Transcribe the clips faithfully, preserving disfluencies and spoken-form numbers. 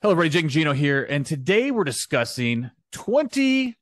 Hello, everybody. Jake and Gino here, and today we're discussing twenty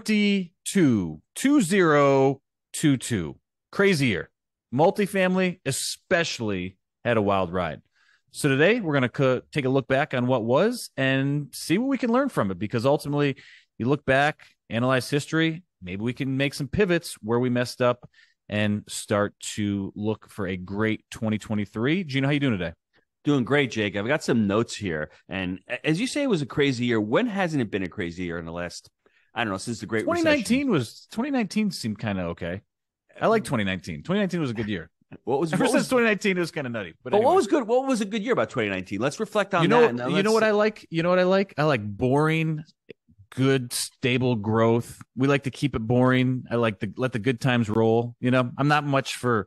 twenty-two, two thousand twenty-two. Crazy year. Multifamily especially had a wild ride. So today we're going to co- take a look back on what was and see what we can learn from it, because ultimately you look back, analyze history, maybe we can make some pivots where we messed up and start to look for a great twenty twenty-three. Gino, how you doing today? Doing great, Jake. I've got some notes here. And as you say, it was a crazy year. When hasn't it been a crazy year in the last, I don't know, since the Great twenty nineteen Recession? was twenty nineteen seemed kind of okay. I like twenty nineteen. twenty nineteen was a good year. What was, Ever what since was twenty nineteen, it was kind of nutty. But, but anyway. what was good? What was a good year about twenty nineteen? Let's reflect on you know, that. and then you know let's- what I like? You know what I like? I like boring, good, stable growth. We like to keep it boring. I like to let the good times roll. You know, I'm not much for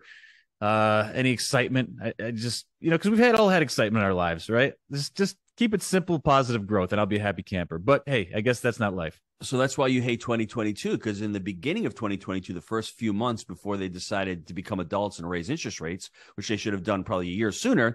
uh any excitement. I, I just, you know, because we've had all had excitement in our lives, right? Just just keep it simple, positive growth, and I'll be a happy camper. But hey, I guess that's not life. So that's why you hate twenty twenty-two, because in the beginning of twenty twenty-two, the first few months before they decided to become adults and raise interest rates, which they should have done probably a year sooner,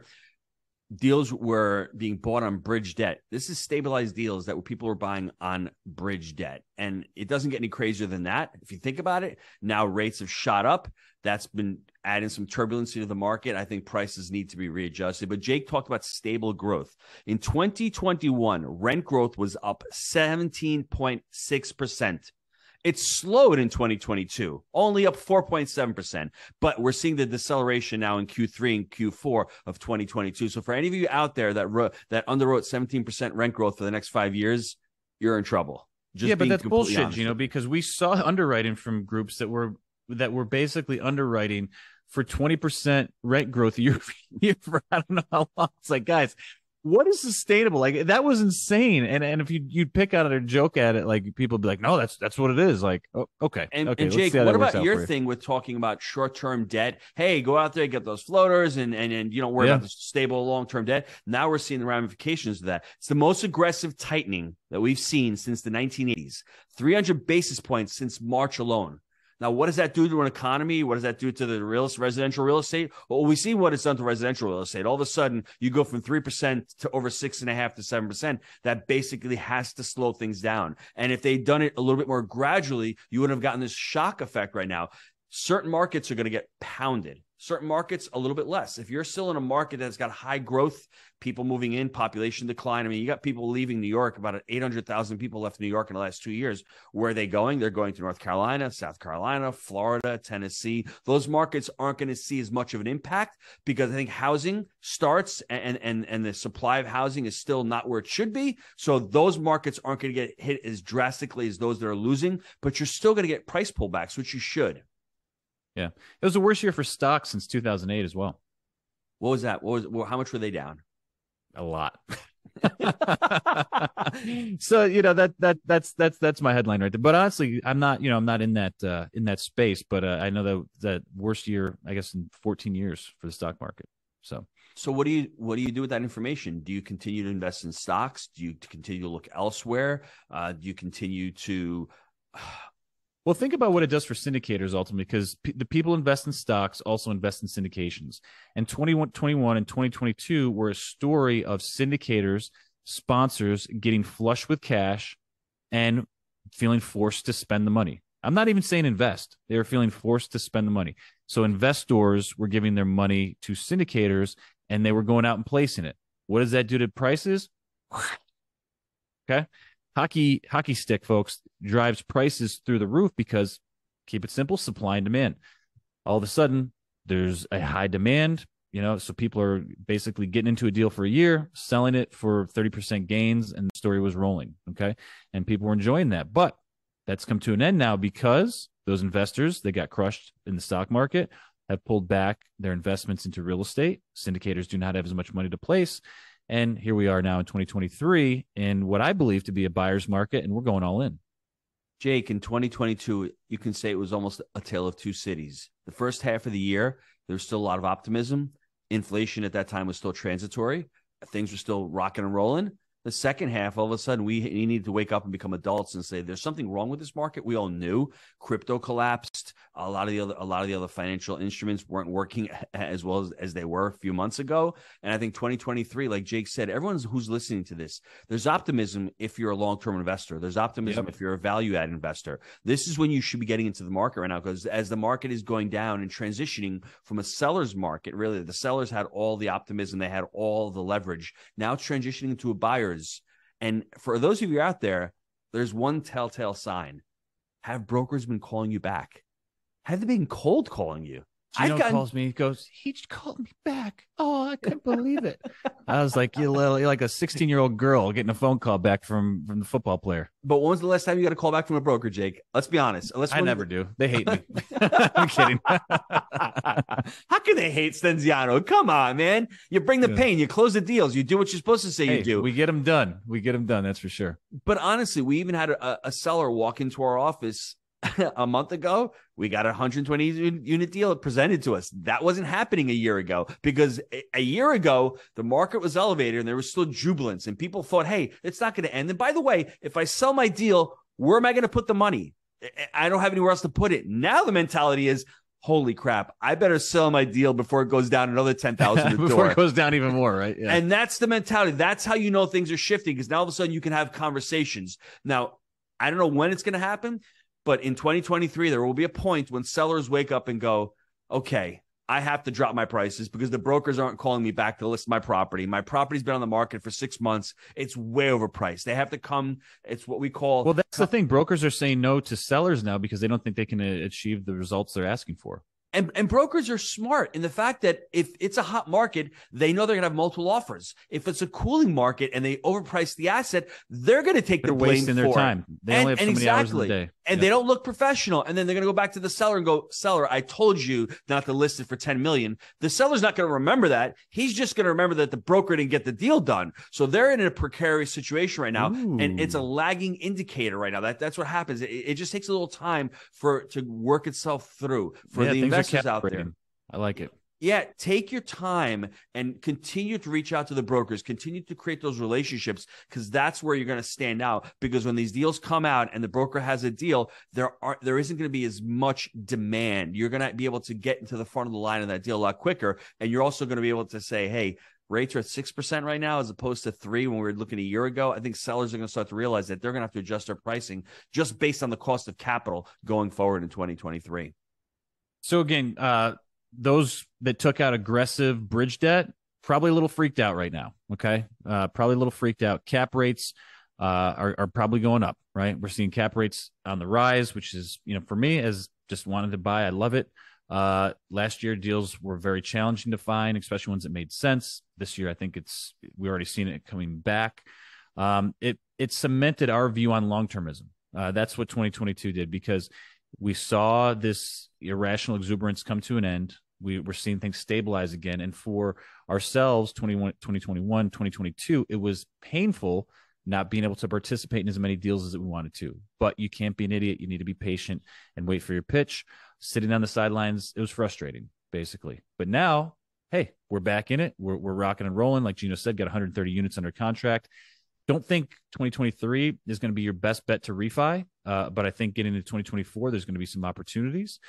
deals were being bought on bridge debt. This is stabilized deals that people were buying on bridge debt. And it doesn't get any crazier than that. If you think about it, now rates have shot up. That's been adding some turbulence to the market. I think prices need to be readjusted. But Jake talked about stable growth. In twenty twenty-one, rent growth was up seventeen point six percent. It slowed in twenty twenty-two, only up four point seven percent. But we're seeing the deceleration now in Q three and Q four of twenty twenty-two. So for any of you out there that wrote, that underwrote seventeen percent rent growth for the next five years, you're in trouble. Just yeah, but that's bullshit, you know, because we saw underwriting from groups that were that were basically underwriting for twenty percent rent growth year year for I don't know how long. It's like, guys, what is sustainable? Like, that was insane. And and if you you'd pick out a joke at it, like, people would be like, no, that's that's what it is. Like, oh, okay. And, okay, and Jake, what about your thing with talking about short-term debt? Hey, go out there, get those floaters, and and, and you don't worry yeah. about the stable long-term debt. Now we're seeing the ramifications of that. It's the most aggressive tightening that we've seen since the nineteen eighties. three hundred basis points since March alone. Now, what does that do to an economy? What does that do to the real residential real estate? Well, we see what it's done to residential real estate. All of a sudden, you go from three percent to over six and a half to seven percent. That basically has to slow things down. And if they'd done it a little bit more gradually, you wouldn't have gotten this shock effect right now. Certain markets are going to get pounded. Certain markets, a little bit less. If you're still in a market that's got high growth, people moving in, population decline. I mean, you got people leaving New York, about eight hundred thousand people left New York in the last two years. Where are they going? They're going to North Carolina, South Carolina, Florida, Tennessee. Those markets aren't going to see as much of an impact because I think housing starts and, and, and the supply of housing is still not where it should be. So those markets aren't going to get hit as drastically as those that are losing, but you're still going to get price pullbacks, which you should. Yeah, it was the worst year for stocks since two thousand eight as well. What was that? What was? Well, how much were they down? A lot. So, you know, that that that's that's that's my headline right there. But honestly, I'm not, you know, I'm not in that uh, in that space. But uh, I know that that worst year, I guess, in fourteen years for the stock market. So. So what do you what do you do with that information? Do you continue to invest in stocks? Do you continue to look elsewhere? Uh, do you continue to Well, think about what it does for syndicators ultimately, because p- the people invest in stocks also invest in syndications. And twenty twenty-one and twenty twenty-two were a story of syndicators, sponsors getting flush with cash and feeling forced to spend the money. I'm not even saying invest. They were feeling forced to spend the money. So investors were giving their money to syndicators, and they were going out and placing it. What does that do to prices? Okay. Hockey hockey stick, folks, drives prices through the roof because, keep it simple, supply and demand. All of a sudden, there's a high demand, you know, so people are basically getting into a deal for a year, selling it for thirty percent gains, and the story was rolling, okay? And people were enjoying that. But that's come to an end now because those investors, they got crushed in the stock market, have pulled back their investments into real estate. Syndicators do not have as much money to place. And here we are now in twenty twenty-three in what I believe to be a buyer's market, and we're going all in. Jake, in twenty twenty-two, you can say it was almost a tale of two cities. The first half of the year, there was still a lot of optimism. Inflation at that time was still transitory. Things were still rocking and rolling. The second half, all of a sudden, we, we need to wake up and become adults and say there's something wrong with this market. We all knew crypto collapsed. A lot of the other, a lot of the other financial instruments weren't working as well as, as they were a few months ago. And I think twenty twenty-three, like Jake said, everyone who's listening to this, there's optimism if you're a long-term investor. There's optimism yep. if you're a value-add investor. This is when you should be getting into the market right now, because as the market is going down and transitioning from a seller's market, really, the sellers had all the optimism, they had all the leverage. Now it's transitioning into a buyer's. And for those of you out there, there's one telltale sign. Have brokers been calling you back? Have they been cold calling you? Gino I've gotten... calls me. He goes, he called me back. Oh, I couldn't believe it. I was like, you're like a sixteen-year-old girl getting a phone call back from, from the football player. But when was the last time you got a call back from a broker, Jake? Let's be honest. Unless I never do. They hate me. I'm kidding. How can they hate Stenziano? Come on, man. You bring the yeah. pain. You close the deals. You do what you're supposed to say hey, you do. We get them done. We get them done. That's for sure. But honestly, we even had a, a seller walk into our office a month ago. We got a one hundred twenty unit deal presented to us. That wasn't happening a year ago, because a, a year ago, the market was elevated and there was still jubilance and people thought, hey, it's not going to end. And by the way, if I sell my deal, where am I going to put the money? I don't have anywhere else to put it. Now the mentality is, holy crap, I better sell my deal before it goes down another ten thousand before door. It goes down even more, right? Yeah. And that's the mentality. That's how you know things are shifting, because now all of a sudden you can have conversations. Now, I don't know when it's going to happen, but in twenty twenty-three, there will be a point when sellers wake up and go, okay, I have to drop my prices because the brokers aren't calling me back to list my property. My property's been on the market for six months. It's way overpriced. They have to come. It's what we call. Well, that's the thing. Brokers are saying no to sellers now because they don't think they can achieve the results they're asking for. And, and brokers are smart in the fact that if it's a hot market, they know they're going to have multiple offers. If it's a cooling market and they overprice the asset, they're going to take they're the blame wasting for their it. time. They and, only have so and many exactly. hours in the day. And yeah. they don't look professional. And then they're going to go back to the seller and go, seller, I told you not to list it for ten million dollars. The seller's not going to remember that. He's just going to remember that the broker didn't get the deal done. So they're in a precarious situation right now. Ooh. And it's a lagging indicator right now. That, that's what happens. It, it just takes a little time for to work itself through for yeah, the investors out there. I like it. Yeah, take your time and continue to reach out to the brokers, continue to create those relationships, because that's where you're going to stand out. Because when these deals come out and the broker has a deal, there are there isn't going to be as much demand. You're going to be able to get into the front of the line of that deal a lot quicker. And you're also going to be able to say, hey, rates are at six percent right now as opposed to three when we were looking a year ago. I think sellers are going to start to realize that they're going to have to adjust their pricing just based on the cost of capital going forward in twenty twenty-three. So again, uh, those that took out aggressive bridge debt, probably a little freaked out right now. Okay. Uh, probably a little freaked out. Cap rates uh, are, are probably going up, right? We're seeing cap rates on the rise, which is, you know, for me as just wanted to buy, I love it. Uh, last year deals were very challenging to find, especially ones that made sense. This year, I think it's, we already seen it coming back. Um, it, it cemented our view on long-termism. Uh, that's what twenty twenty-two did, because we saw this irrational exuberance come to an end. We were seeing things stabilize again. And for ourselves, twenty twenty-one, twenty twenty-two, it was painful not being able to participate in as many deals as we wanted to. But you can't be an idiot. You need to be patient and wait for your pitch. Sitting on the sidelines, it was frustrating, basically. But now, hey, we're back in it. We're, we're rocking and rolling. Like Gino said, got one hundred thirty units under contract. Don't think twenty twenty-three is going to be your best bet to refi, uh, but I think getting into twenty twenty-four, there's going to be some opportunities.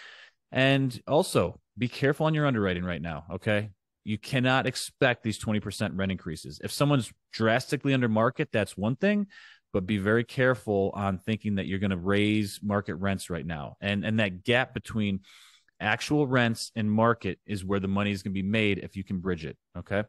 And also, be careful on your underwriting right now, okay? You cannot expect these twenty percent rent increases. If someone's drastically under market, that's one thing, but be very careful on thinking that you're going to raise market rents right now. And, and that gap between actual rents and market is where the money is going to be made if you can bridge it, okay?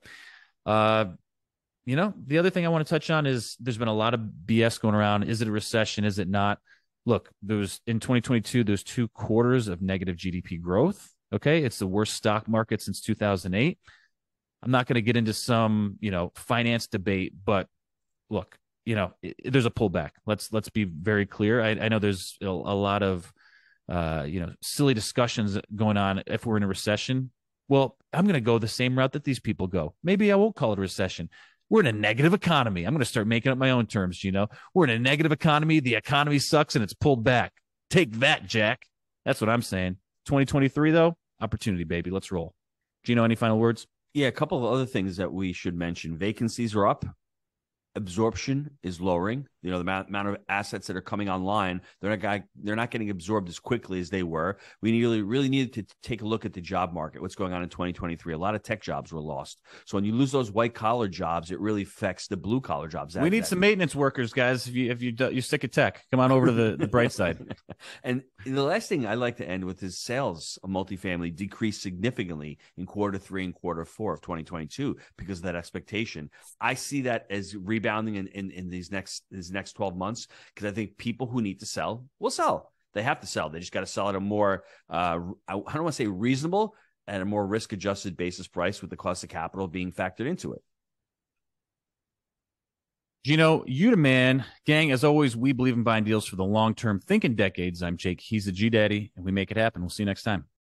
Uh, You know, the other thing I want to touch on is there's been a lot of B S going around. Is it a recession? Is it not? Look, there was in twenty twenty-two, there's two quarters of negative G D P growth. Okay. It's the worst stock market since two thousand eight. I'm not going to get into some, you know, finance debate, but look, you know, it, it, there's a pullback. Let's, let's be very clear. I, I know there's a, a lot of, uh, you know, silly discussions going on if we're in a recession. Well, I'm going to go the same route that these people go. Maybe I won't call it a recession. We're in a negative economy. I'm going to start making up my own terms, you know. We're in a negative economy. The economy sucks and it's pulled back. Take that, Jack. That's what I'm saying. twenty twenty-three, though, opportunity, baby. Let's roll. Gino, any final words? Yeah, a couple of other things that we should mention. Vacancies are up. absorption is lowering. You know, the amount, amount of assets that are coming online, they're not they're not getting absorbed as quickly as they were. We really really needed to take a look at the job market. What's going on in twenty twenty-three? A lot of tech jobs were lost. So when you lose those white collar jobs, it really affects the blue collar jobs. That, we need that. some maintenance workers, guys. If you if you you stick at tech, come on over to the, the bright side. And the last thing I like to end with is sales of multifamily decreased significantly in quarter three and quarter four of twenty twenty-two because of that expectation. I see that as rebounding in in, in these next these next twelve months, because I think people who need to sell will sell. They have to sell. They just got to sell at a more, uh, I don't want to say reasonable, at a more risk-adjusted basis price with the cost of capital being factored into it. Gino, you the man. Gang, as always, we believe in buying deals for the long term. Think in decades. I'm Jake. He's the G Daddy, and we make it happen. We'll see you next time.